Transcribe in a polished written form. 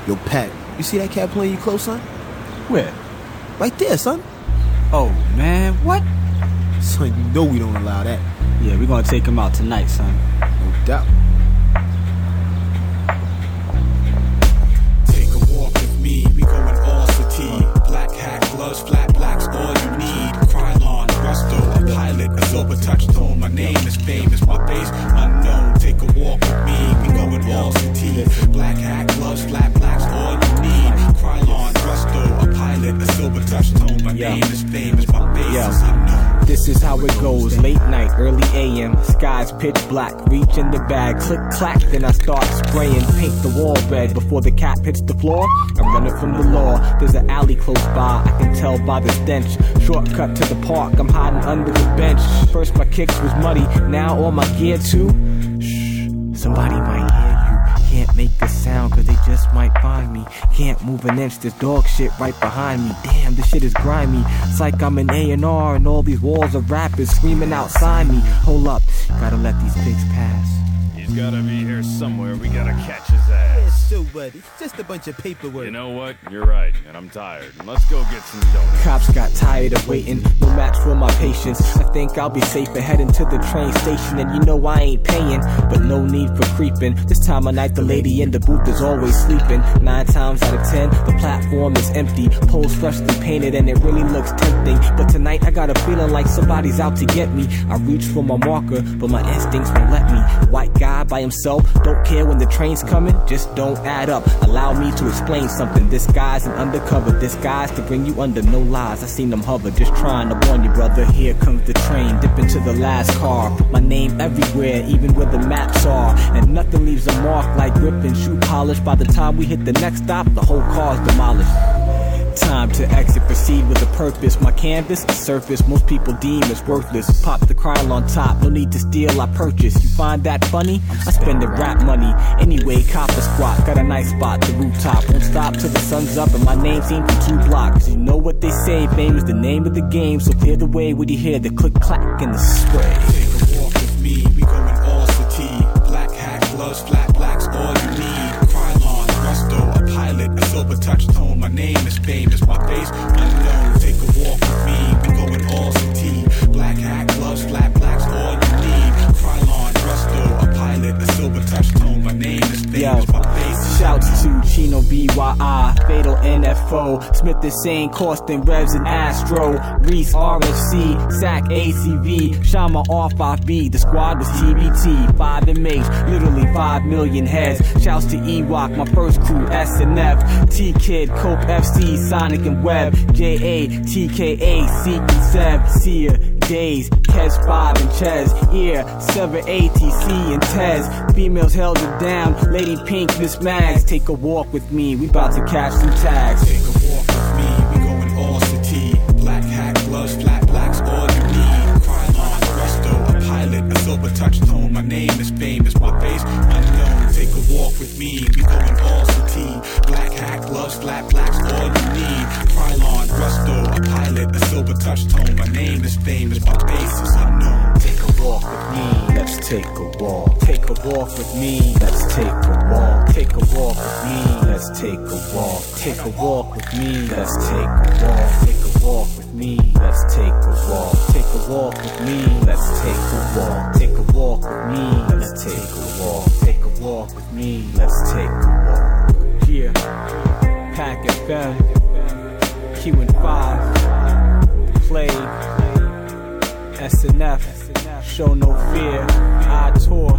Yo, Pat, you see that cat playing you close, son? Where? Right there, son. Oh, man, what? Son, you know we don't allow that. Yeah, we're gonna take him out tonight, son. No doubt. Take a walk with me, we going all city. Black hat, gloves, flat blacks, all you need. Krylon, Rusto, a pilot, a silver touchstone. My name is famous, my face unknown. Take a walk with me, we going all city. Black hat, gloves, flat blacks, all you need. Krylon, Rusto, a pilot, a silver touchstone. My name is famous, my face is unknown. This is how it goes, late night, early AM, skies pitch black, reach in the bag, click clack, then I start spraying, paint the wall red before the cap hits the floor. I'm running from the law, there's an alley close by, I can tell by the stench. Shortcut to the park, I'm hiding under the bench. First my kicks was muddy, now all my gear too. Shh, somebody might hear you. Can't make a sound cause they just might find me. Can't move an inch, there's dog shit right behind me. Damn, this shit is grimy. It's like I'm an A&R and all these walls of rappers screaming outside me. Hold up, gotta let these pigs pass. He's gotta be here somewhere. We gotta catch his ass. So what? It's just a bunch of paperwork. You know what? You're right, and I'm tired. Let's go get some donuts. Cops got tired of waiting, no match for my patience. I think I'll be safer heading to the train station. And you know I ain't paying, but no need for creeping. This time of night the lady in the booth is always sleeping. 9 times out of 10, the platform is empty. Poles freshly painted and it really looks tempting. But tonight I got a feeling like somebody's out to get me. I reach for my marker, but my instincts won't let me. White guy by himself, don't care when the train's coming, just don't add up. Allow me to explain something. This guy's an undercover, this guy's to bring you under, no lies. I seen them hover, just trying to warn you, brother. Here comes the train, dip into the last car. Put my name everywhere, even where the maps are. And nothing leaves a mark like grip and shoe polish. By the time we hit the next stop, the whole car's demolished. Time to exit, proceed with a purpose. My canvas, a surface most people deem as worthless. Pop the Krylon on top, no need to steal, I purchase. You find that funny? I spend the rap money. Anyway, cop a squat, got a nice spot, the rooftop. Won't stop till the sun's up and my name seen from 2 blocks. You know what they say, fame is the name of the game. So clear the way when you hear the click clack and the spray. Take a walk with me, we going all city. Black hat, gloves, flat blacks, all you need. Krylon, Rusto, a pilot, a silver touchstone. My name is famous, my face unknown. Take a walk with me, we going all city. Black hat, gloves, flat blacks, all you need. Krylon, Rusto, a pilot, a silver touchstone. My name is famous, my face is Shouts unknown. to Chino BYI, Fatal NFO, Smith the Sane, Costin, Revs and Astro, Reese RFC, Sac ACV, Shama R5B, the squad was TBT, 5 inmates, literally 5 million heads. Shouts to Ewok, my first crew, SNF, T-Kid, Cope FC, Sonic and Web, JA, TKA, Seek and Seb, Seer, Days, Kes 5 and Ches, Ear, Sever ATC and Tez, females held it down, Lady Pink, Miss Mags, take a walk with me, we bout to catch some tags. Take a walk with me, we going all city. Black hat, gloves, flat blacks, all you need. Krylon, Rusto, a pilot, a silver touchstone. My name is famous, my face unknown. Take a walk with me, we going all city. Black hat, gloves, flat blacks, all you need. Krylon, Rusto, a pilot, a silver touchstone. My name is famous, my face is unknown. Take a walk with me, let's take a walk. Take a walk with me, let's take a walk. Take a walk with me, let's take a walk. Take a walk with me, let's take a walk. Take a walk with me, let's take a walk. Take a walk with me, let's take a walk. Take a walk with me, let's take a walk. Take a walk with me, let's take a walk. Yeah, Pack FM, Q&5, Play, SNF, Show No Fear, I Tour.